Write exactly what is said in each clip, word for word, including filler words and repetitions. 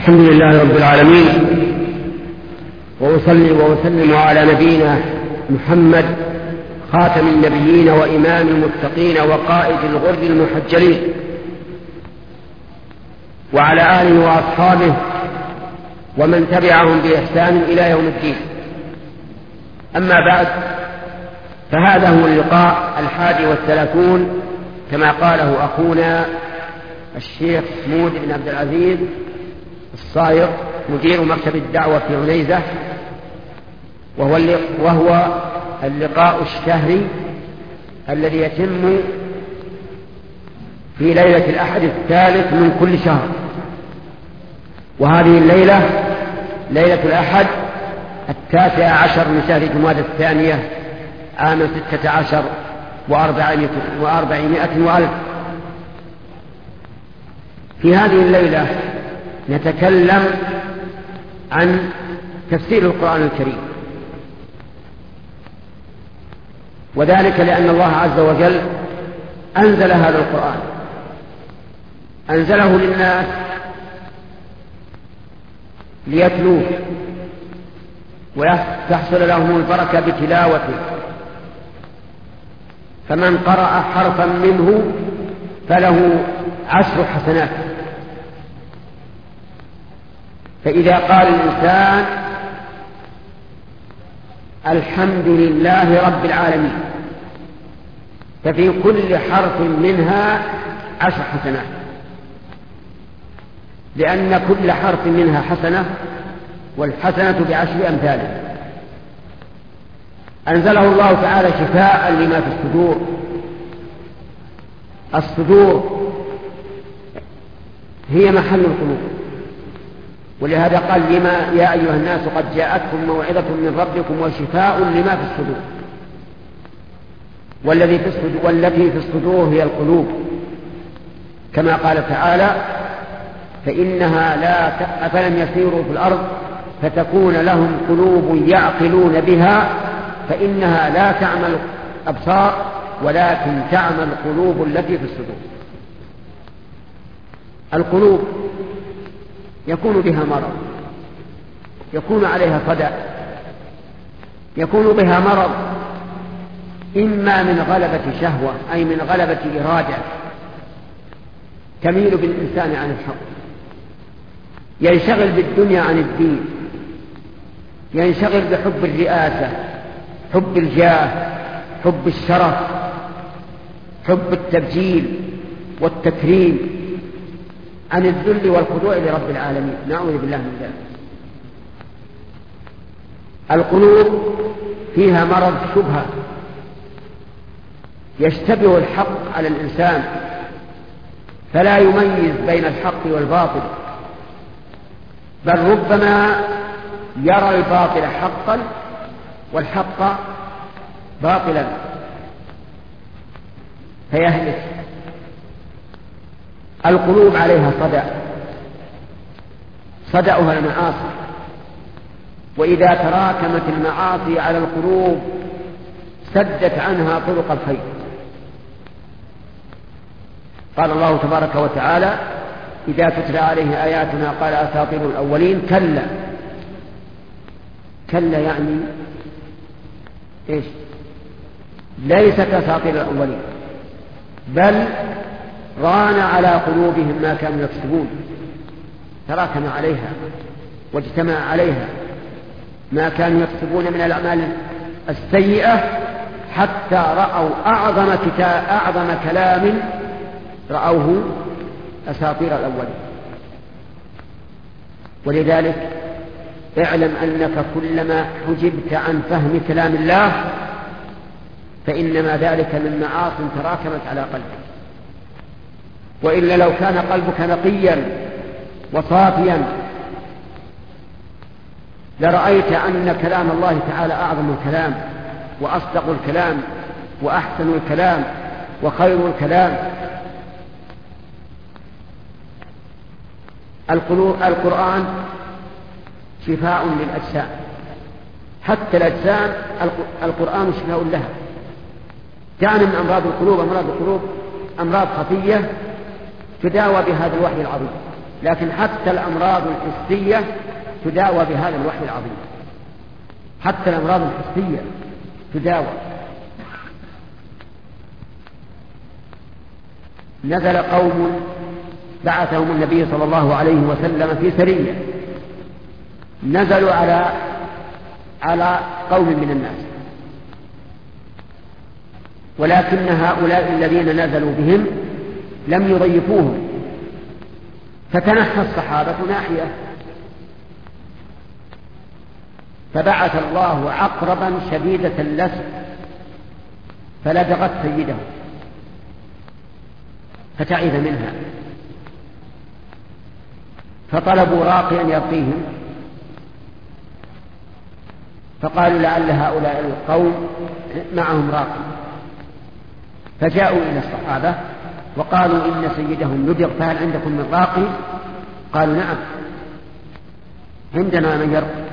الحمد لله رب العالمين، وأصلي وأسلم على نبينا محمد خاتم النبيين وإمام المتقين وقائد الغر المحجلين، وعلى آله وأصحابه ومن تبعهم بإحسان إلى يوم الدين. أما بعد، فهذا هو اللقاء الحادي والثلاثون كما قاله أخونا الشيخ محمود بن عبد العزيز الصايغ مدير مكتب الدعوة في عنيزة، وهو وهو اللقاء الشهري الذي يتم في ليلة الأحد الثالث من كل شهر. وهذه الليلة ليلة الأحد التاسع عشر من شهر جمادى الثانية عام ستة عشر وأربعمائة وألف. في هذه الليلة نتكلم عن تفسير القرآن الكريم، وذلك لأن الله عز وجل أنزل هذا القرآن، أنزله للناس ليتلوه وتحصل لهم البركة بتلاوته، فمن قرأ حرفا منه فله عشر حسنات. فإذا قال الإنسان الحمد لله رب العالمين ففي كل حرف منها عشر حسنات، لأن كل حرف منها حسنة، والحسنة بعشر أمثالها. أنزله الله تعالى شفاء لما في الصدور. الصدور هي محل القلوب، ولهذا قال لما يا أيها الناس قد جاءتكم موعظة من ربكم وشفاء لما في الصدور. والذي في الصدور والتي في الصدور هي القلوب، كما قال تعالى فإنها لا أفلم يسيروا في الأرض فتكون لهم قلوب يعقلون بها فإنها لا تعمل الأبصار ولكن تعمل القلوب التي في الصدور. القلوب يكون بها مرض، يكون عليها صدأ، يكون بها مرض إما من غلبة شهوة أي من غلبة إرادة تميل بالإنسان عن الحق، ينشغل بالدنيا عن الدين، ينشغل بحب الرئاسة، حب الجاه، حب الشرف، حب التبجيل والتكريم عن الذل والخضوع لرب العالمين، نعوذ بالله من ذلك. القلوب فيها مرض شبهة، يشتبه الحق على الإنسان فلا يميز بين الحق والباطل، بل ربما يرى الباطل حقا والحق باطلا فيهلك. القلوب عليها صدأ، صدأها المعاصي، وإذا تراكمت المعاصي على القلوب سدت عنها طرق الخير. قال الله تبارك وتعالى إذا تتلى عليه آياتنا قال أساطير الأولين. كلا، كلا يعني إيش؟ ليست أساطير الأولين، بل ران على قلوبهم ما كانوا يكسبون، تراكم عليها واجتمع عليها ما كانوا يكسبون من الأعمال السيئة، حتى رأوا أعظم, كتاب أعظم كلام رأوه أساطير الأولين. ولذلك اعلم أنك كلما حجبت عن فهم كلام الله فإنما ذلك من معاص تراكمت على قلبك، وإلا لو كان قلبك نقيا وصافيا لرأيت أن كلام الله تعالى أعظم الكلام وأصدق الكلام وأحسن الكلام وخير الكلام. القرآن شفاء للأجسام، حتى الأجسام القرآن شفاء لها. تعني من أمراض القلوب أمراض القلوب أمراض خفية تداوى بهذا الوحي العظيم. لكن حتى الأمراض الحسية تداوى بهذا الوحي العظيم، حتى الأمراض الحسية تداوى. نزل قوم بعثهم النبي صلى الله عليه وسلم في سرية، نزلوا على على قوم من الناس، ولكن هؤلاء الذين نزلوا بهم لم يضيفوهم، فتنحى الصحابة ناحية، فبعث الله عقربا شديدة اللسع فلدغت سيده فتعذ منها، فطلبوا راقيا يرقيهم، فقالوا لعل هؤلاء القوم معهم راقي، فجاءوا إلى الصحابة وقالوا إن سيدهم لدغ فهل عندكم من راقي؟ قالوا نعم عندنا من يرقي،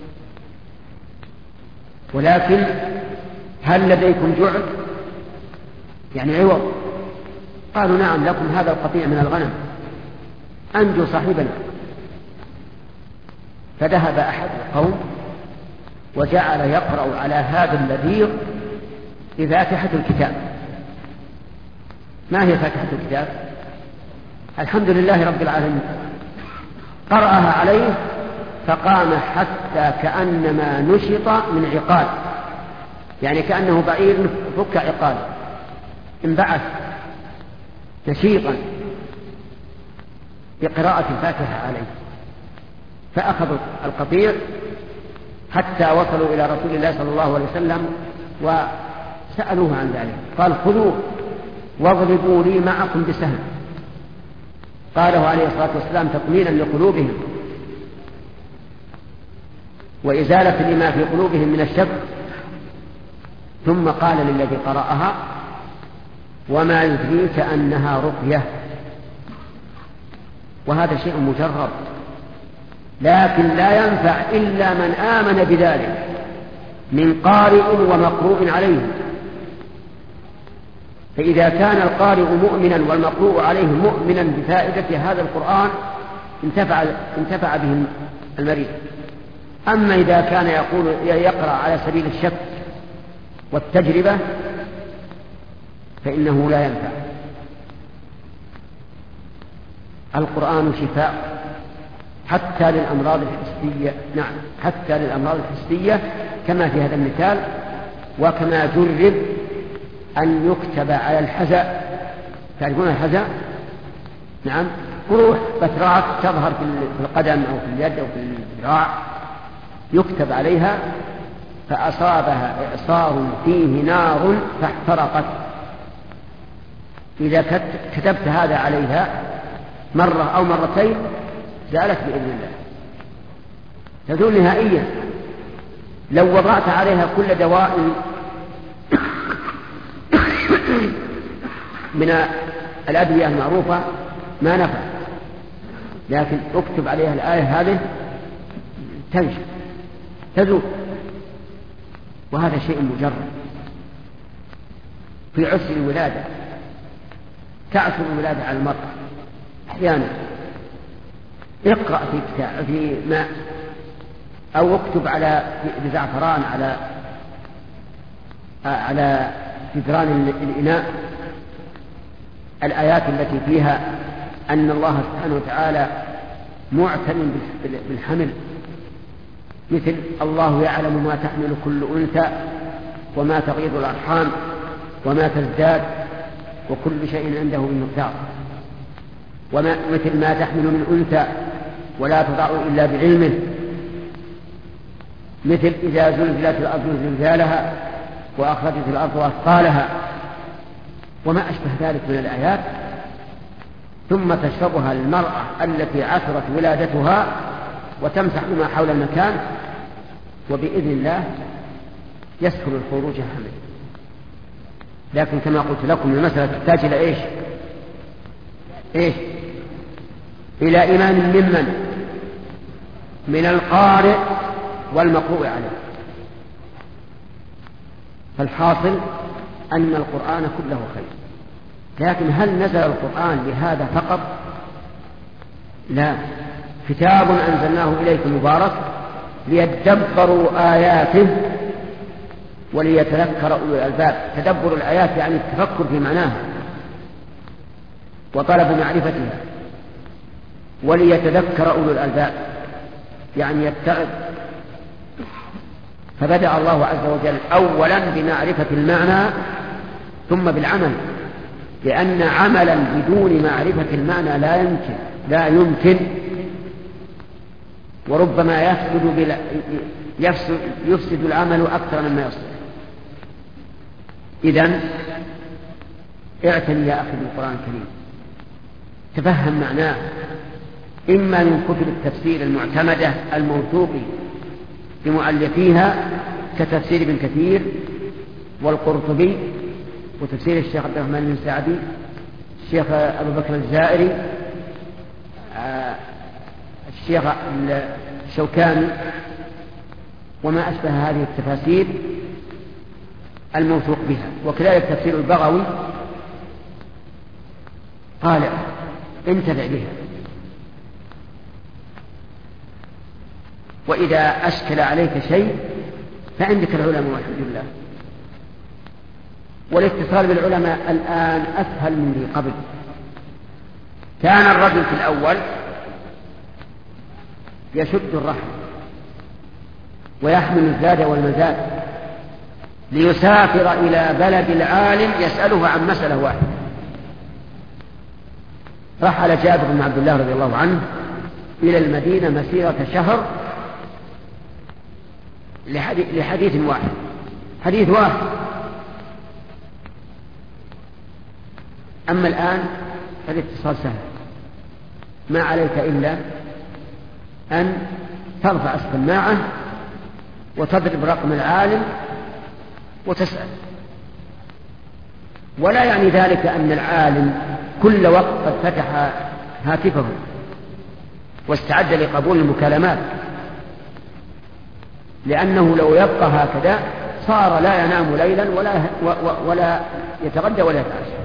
ولكن هل لديكم جعل يعني عوض؟ قالوا نعم لكم هذا القطيع من الغنم، أنجوا صاحبنا. فذهب أحد القوم وجعل يقرأ على هذا اللذيذ بفاتحة الكتاب. ما هي فاتحة الكتاب؟ الحمد لله رب العالمين. قرأها عليه فقام حتى كأنما نشط من عقال، يعني كأنه بعير فك عقال، انبعث نشيطا بقراءة الفاتحة عليه. فأخذوا القطيع حتى وصلوا إلى رسول الله صلى الله عليه وسلم وسألوه عن ذلك، قال خذوه واضربوا لي معكم بسهم. قاله عليه الصلاة والسلام تطمينا لقلوبهم وإزالة لما في قلوبهم من الشك. ثم قال للذي قرأها وما يدريك أنها رقية. وهذا شيء مجرب، لكن لا ينفع إلا من آمن بذلك من قارئ ومقروء عليه. فإذا كان القارئ مؤمنا والمقروء عليه مؤمنا بفائدة هذا القرآن انتفع, انتفع به المريض. أما إذا كان يقول يقرأ على سبيل الشك والتجربة فإنه لا ينفع. القرآن شفاء حتى للأمراض الحسية، نعم حتى للأمراض الحسية كما في هذا المثال، وكما جرب أن يكتب على الحزى. تعرفون الحزى؟ نعم، قروح بتراك تظهر في القدم أو في اليد أو في الذراع، يكتب عليها فأصابها إعصار فيه نار فاحترقت. إذا كتبت هذا عليها مرة أو مرتين زالت بإذن الله، تزول نهائيا. لو وضعت عليها كل دواء من الأدوية المعروفة ما نفع، لكن اكتب عليها الآية هذه تنشف تزول. وهذا شيء مجرد. في عسر الولادة تعسر الولادة على المرأة أحيانا، اقرأ في كتاب في ماء أو اكتب على بزعفران على على جدران الإناء الآيات التي فيها أن الله سبحانه وتعالى معتن بالحمل، مثل الله يعلم ما تحمل كل أنثى وما تغيض الأرحام وما تزداد وكل شيء عنده بمقدار، وما مثل ما تحمل من أنثى ولا تضع إلا بعلمه، مثل إذا زلزلت الأرض زلزالها وأخرجت الأرض أثقالها وما أشبه ذلك من الآيات. ثم تشربها المرأة التي عثرت ولادتها وتمسح ما حول المكان، وبإذن الله يسهل الخروج الحمل. لكن كما قلت لكم المسألة تحتاج إلى إيش؟ إيش؟ إلى إيمان ممن؟ من القارئ والمقروء عليه. فالحاصل أن القرآن كله خير، لكن هل نزل القرآن لهذا فقط؟ لا، كتاب أنزلناه إليك مبارك ليدبروا آياته وليتذكر أولو الألباب. تدبر الآيات يعني التفكر في معناها وطلب معرفتها، وليتذكر أولو الألباب يعني يتعظ. فبدأ الله عز وجل أولا بمعرفة المعنى ثم بالعمل، لأن عملا بدون معرفة المعنى لا يمكن لا يمكن وربما يفسد, بلا يفسد, يفسد العمل أكثر مما يصلح. إذن اعتني يا أخي بالقرآن الكريم، تفهم معناه، إما من كتب التفسير المعتمدة الموثوق بمؤلفيها كتفسير ابن كثير والقرطبي وتفسير الشيخ عبد الرحمن بن سعدي، الشيخ أبو بكر الجزائري، الشيخ الشوكاني، وما أشبه هذه التفاسير الموثوق بها، وكذلك تفسير البغوي قال انتفع بها. وإذا أشكل عليك شيء فعندك العلماء والحمد لله، والاتصال بالعلماء الآن أسهل من ذي قبل. كان الرجل في الأول يشد الرحل ويحمل الزاد والمزاد ليسافر إلى بلد العالم يسأله عن مسألة واحدة. رحل جابر بن عبد الله رضي الله عنه إلى المدينة مسيرة شهر لحديث واحد، حديث واحد. أما الآن فالاتصال سهل، ما عليك إلا أن ترفع السماعة وتضرب رقم العالم وتسأل. ولا يعني ذلك أن العالم كل وقت قد فتح هاتفه واستعد لقبول المكالمات، لأنه لو يبقى هكذا صار لا ينام ليلا ولا, ولا يتغدى ولا يتعشى.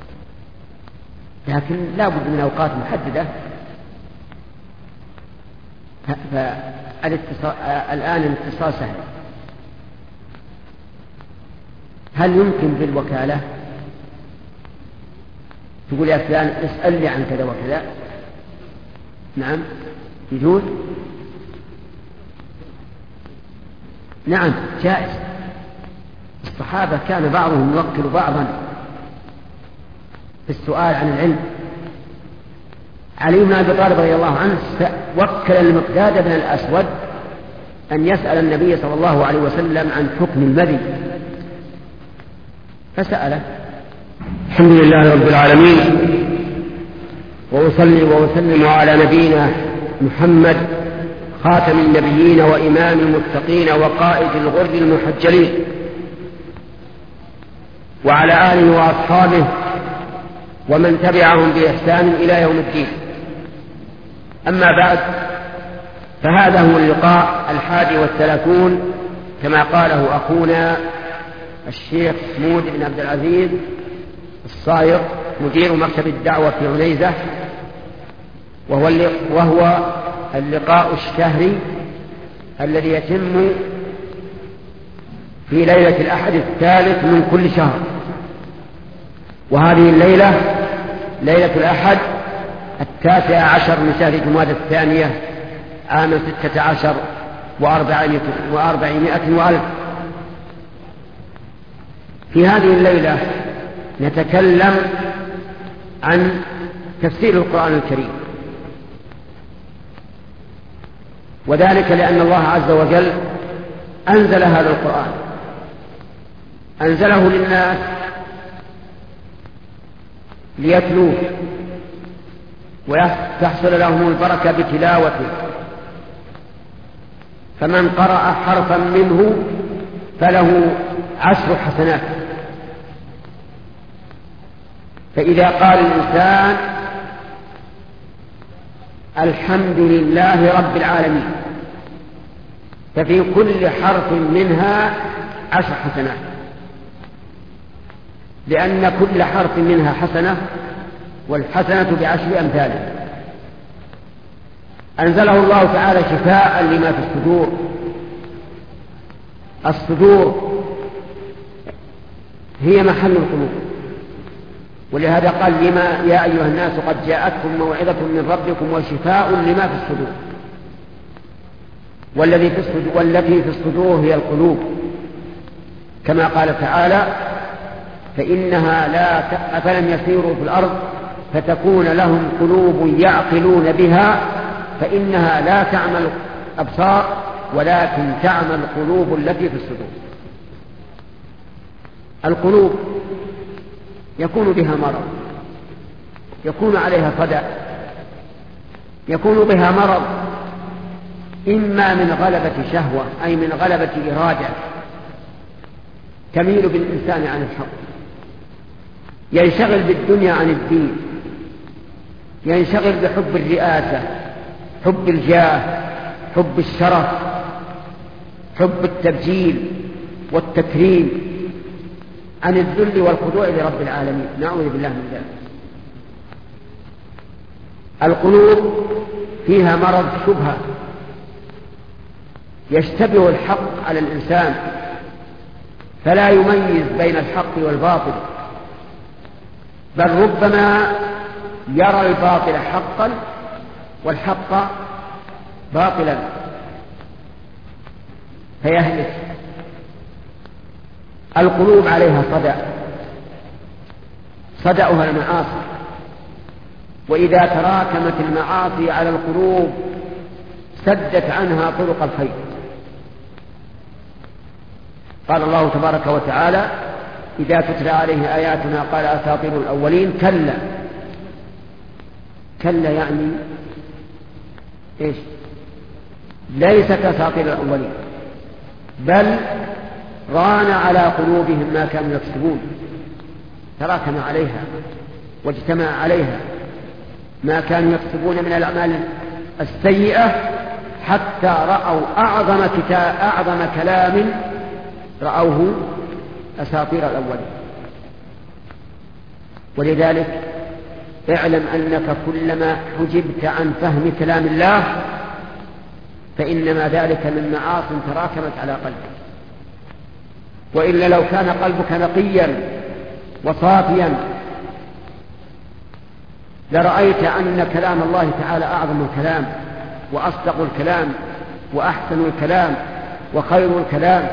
لكن لا بد من أوقات محددة. الآن الاتصال سهل. هل يمكن بالوكالة تقول يا فلان اسأل لي عن كذا وكذا؟ نعم يجوز، نعم جائز. الصحابة كان بعضهم يوكل بعضا في السؤال عن العلم. علي بن أبي طالب رضي الله عنه وكل المقداد بن الأسود أن يسأل النبي صلى الله عليه وسلم عن حكم المذي فسأله. الحمد لله رب العالمين، وأصلي وأسلم على نبينا محمد خاتم النبيين وإمام المتقين وقائد الغر المحجلين، وعلى آله وأصحابه ومن تبعهم بإحسان إلى يوم الدين. أما بعد، فهذا هو اللقاء الحادي والثلاثون كما قاله أخونا الشيخ محمود بن عبد العزيز الصايغ مدير مكتب الدعوة في عنيزة، وهو, وهو اللقاء الشهري الذي يتم في ليلة الأحد الثالث من كل شهر. وهذه الليلة ليلة الأحد التاسع عشر من شهر جمادى الثانية عام ستة عشر وأربعمائة وألف. في هذه الليلة نتكلم عن تفسير القرآن الكريم، وذلك لأن الله عز وجل أنزل هذا القرآن، أنزله للناس ليتلوه وتحصل لهم البركة بتلاوته. فمن قرأ حرفا منه فله عشر حسنات. فإذا قال الإنسان الحمد لله رب العالمين ففي كل حرف منها عشر حسنات، لأن كل حرف منها حسنة والحسنة بعشر أمثالها. أنزله الله تعالى شفاء لما في الصدور. الصدور هي محل القلوب، ولهذا قال لما يا أيها الناس قد جاءتكم موعظة من ربكم وشفاء لما في الصدور. والذي في الصدور والتي في الصدور هي القلوب، كما قال تعالى فإنها لا ت... أفلم يسيروا في الأرض فتكون لهم قلوب يعقلون بها فإنها لا تعمل الأبصار ولكن تعمل القلوب التي في الصدور. القلوب يكون بها مرض، يكون عليها صدأ، يكون بها مرض إما من غلبة شهوة أي من غلبة إرادة تميل بالإنسان عن الحق، ينشغل بالدنيا عن الدين، ينشغل بحب الرئاسة، حب الجاه، حب الشرف، حب التبجيل والتكريم عن الذل والخضوع لرب العالمين، نعوذ بالله من ذلك. القلوب فيها مرض شبهة، يشتبه الحق على الإنسان فلا يميز بين الحق والباطل، بل ربما يرى الباطل حقا والحق باطلا فيهلك. القلوب عليها صدأ، صدأها المعاصي، وإذا تراكمت المعاصي على القلوب سدت عنها طرق الخير. قال الله تبارك وتعالى إذا تتلى عليه آياتنا قال أساطير الأولين كلا. كلا يعني إيش؟ ليست أساطير الأولين، بل ران على قلوبهم ما كانوا يكسبون، تراكم عليها واجتمع عليها ما كانوا يكسبون من الأعمال السيئة حتى رأوا أعظم, كتاب أعظم كلام رأوه أساطير الأولين. ولذلك اعلم أنك كلما حجبت عن فهم كلام الله فإنما ذلك من معاص تراكمت على قلبك، وإلا لو كان قلبك نقيا وصافيا لرأيت أن كلام الله تعالى أعظم الكلام وأصدق الكلام وأحسن الكلام وخير الكلام.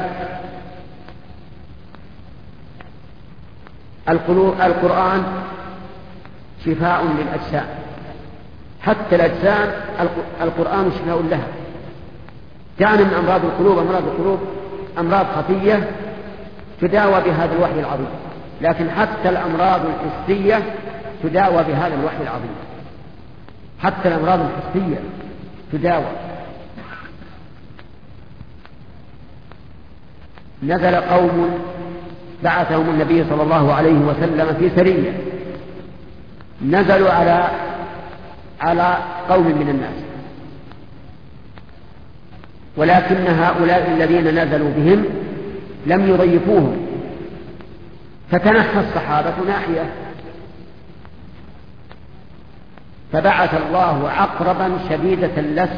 القرآن شفاء للأجسام، حتى الأجسام القرآن شفاء لها. كان من أمراض القلوب أمراض القلوب أمراض خفية تداوى بهذا الوحي العظيم، لكن حتى الأمراض الحسية تداوى بهذا الوحي العظيم، حتى الأمراض الحسية تداوى. نزل قوم بعثهم النبي صلى الله عليه وسلم في سرية، نزلوا على على قوم من الناس، ولكن هؤلاء الذين نزلوا بهم لم يضيفوهم، فتنحى الصحابة ناحية، فبعث الله عقربا شديدة اللسع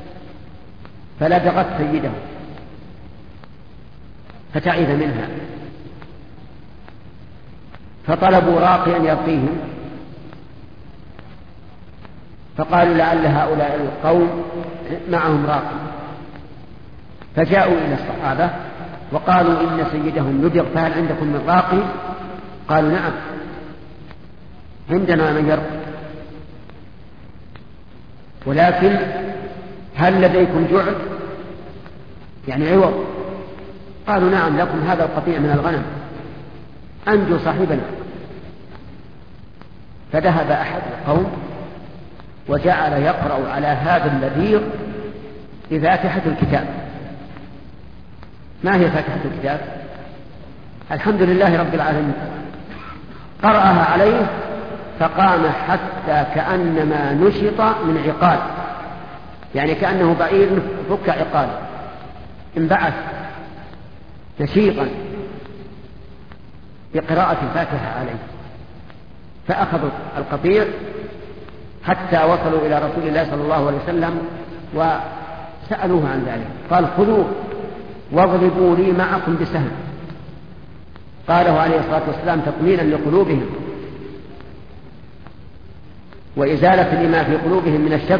فلدغت سيده فتعذ منها، فطلبوا راقيا يرقيهم، فقالوا لعل هؤلاء القوم معهم راقي، فجاءوا إلى الصحابة وقالوا إن سيدهم لدغ فهل عندكم من راقي؟ قالوا نعم عندنا من يرقي، ولكن هل لديكم جعد يعني عوض؟ قالوا نعم لكم هذا القطيع من الغنم أنجو صاحبنا. فذهب أحد القوم وجعل يقرأ على هذا اللذيذ بفاتحة الكتاب. ما هي فاتحة الكتاب؟ الحمد لله رب العالمين. قرأها عليه فقام حتى كأنما نشط من عقال، يعني كأنه بعير فك عقال، انبعث نشيطا بقراءة الفاتحة عليه. فأخذوا القطيع حتى وصلوا إلى رسول الله صلى الله عليه وسلم وسألوه عن ذلك، قال خذوه واضربوا لي معكم بسهم. قاله عليه الصلاة والسلام تطمينا لقلوبهم وإزالة لما في قلوبهم من الشك.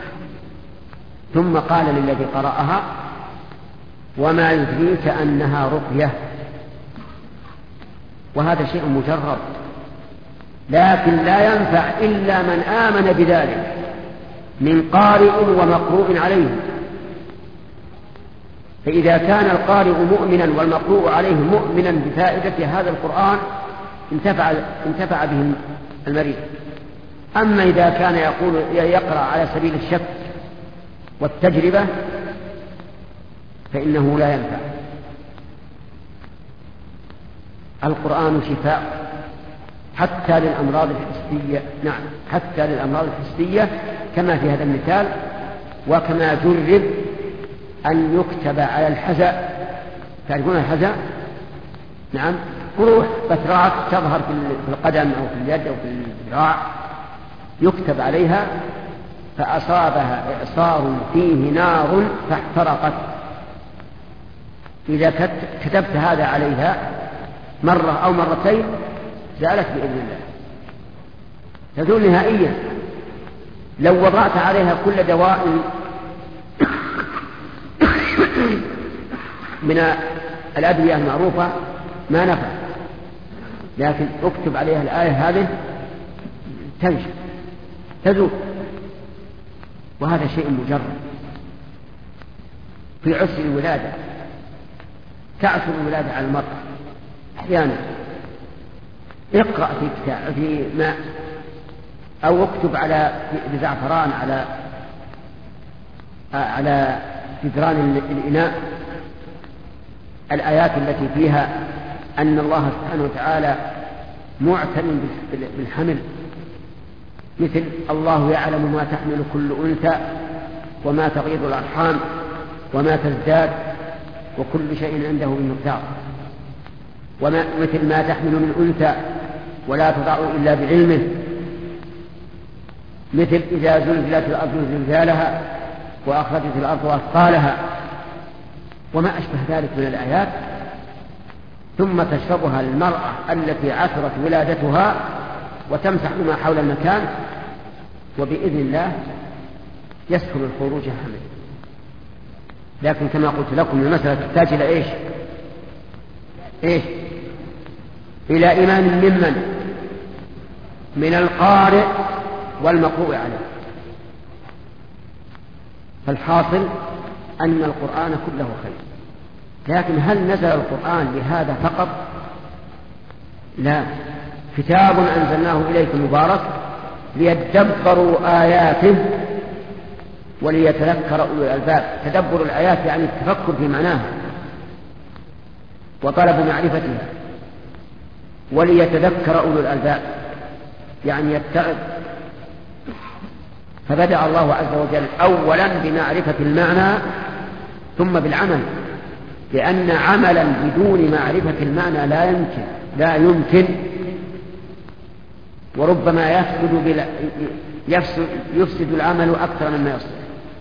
ثم قال للذي قرأها وما يدريك أنها رقية. وهذا شيء مجرد، لكن لا ينفع إلا من آمن بذلك من قارئ ومقروء عليه. فإذا كان القارئ مؤمنا والمقروء عليه مؤمنا بفائدة هذا القرآن انتفع, انتفع به المريض. أما إذا كان يقول يقرأ على سبيل الشك والتجربة فإنه لا ينفع. القرآن شفاء حتى للأمراض الحسية، نعم حتى للأمراض الحسية كما في هذا المثال، وكما جرب أن يكتب على الحزى. تعرفون الحزى؟ نعم، قروح بتراعات تظهر في القدم أو في اليد أو في الذراع، يكتب عليها فأصابها إعصار فيه نار فاحترقت. إذا كتبت هذا عليها مرة أو مرتين زالت بإذن الله، تزول نهائيا. لو وضعت عليها كل دواء من الأدوية المعروفة ما نفع، لكن اكتب عليها الآية هذه تنشف تزول. وهذا شيء مجرد. في عسر الولادة تعسر الولادة على المرأة أحيانا، اقرأ في كتاب في ماء أو اكتب على بزعفران على على جدران الإناء الآيات التي فيها أن الله سبحانه وتعالى معتن بالحمل، مثل الله يعلم ما تحمل كل أنثى وما تغيض الأرحام وما تزداد وكل شيء عنده بمقدار، وما مثل ما تحمل من أنثى ولا تضع إلا بعلمه، مثل إذا زلزلت الأرض زلزالها وأخرجت الأرض أثقالها، وما أشبه ذلك من الآيات. ثم تشربها المرأة التي عثرت ولادتها وتمسح ما حول المكان، وبإذن الله يسهل الخروج الحمل. لكن كما قلت لكم المسألة تحتاج إلى إيش؟ إيش؟ إلى إيمان ممن؟ من القارئ والمقروء عليه. فالحاصل أن القرآن كله خير، لكن هل نزل القرآن لهذا فقط؟ لا، كتاب أنزلناه إليك مبارك ليدبروا آياته وليتذكر أولو الألباب. تدبر الآيات يعني التفكر في معناها وطلب معرفتها، وليتذكر أولو الألباب يعني يتعظ. فبدأ الله عز وجل أولا بمعرفة المعنى ثم بالعمل، لأن عملا بدون معرفة المعنى لا يمكن لا يمكن وربما يفسد, بلا يفسد, يفسد العمل أكثر مما يصلح.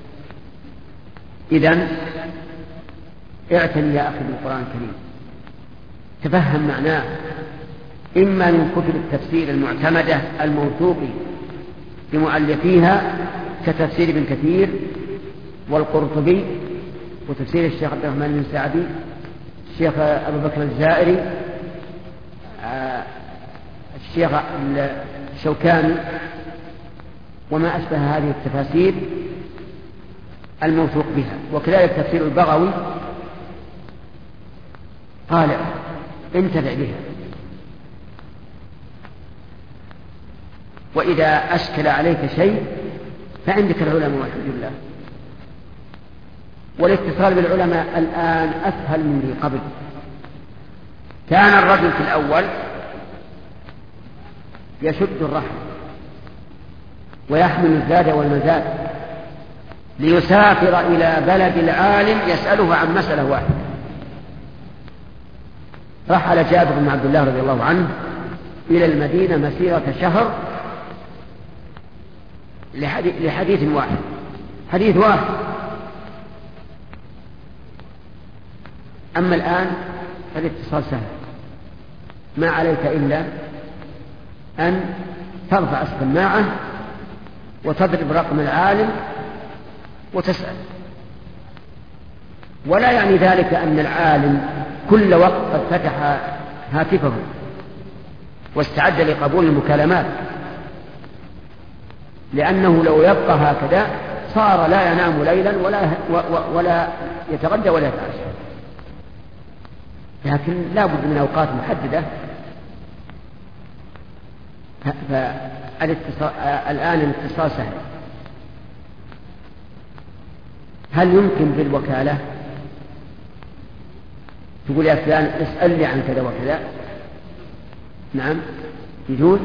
إذن اعتني يا أخي بالقرآن الكريم، تفهم معناه، إما من كتب التفسير المعتمدة الموثوق بمؤلفيها كتفسير ابن كثير والقرطبي وتفسير الشيخ عبد الرحمن بن سعدي، الشيخ أبو بكر الجزائري، الشيخ الشوكاني، وما أشبه هذه التفاسير الموثوق بها. وكذلك تفسير البغوي قال انتفع بها. وإذا أشكل عليك شيء فعندك العلماء والحمد لله. والاتصال بالعلماء الآن أسهل من ذي قبل. كان الرجل في الأول يشد الرحل ويحمل الزاد والمزاد ليسافر إلى بلد العالم يسأله عن مسألة واحدة. رحل جابر بن عبد الله رضي الله عنه إلى المدينة مسيرة شهر لحديث واحد، حديث واحد. أما الآن فالاتصال سهل، ما عليك إلا أن ترفع السماعة وتضرب رقم العالم وتسأل، ولا يعني ذلك أن العالم كل وقت قد فتح هاتفه واستعد لقبول المكالمات، لأنه لو يبقى هكذا صار لا ينام ليلا ولا, ولا يتغدى ولا يتعشى. لكن لا بد من أوقات محددة. الآن الاتصال سهل. هل يمكن بالوكالة تقول يا فلان اسأل لي عن كذا وكذا؟ نعم يجوز،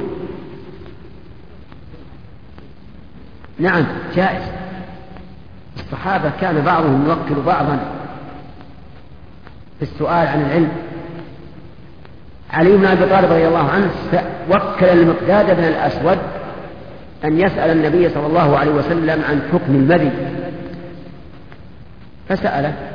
نعم جائز. الصحابة كان بعضهم يوكل بعضا في السؤال عن العلم. علي بن أبي طالب رضي الله عنه وكل المقداد بن الأسود أن يسأل النبي صلى الله عليه وسلم عن حكم المذي، فسأله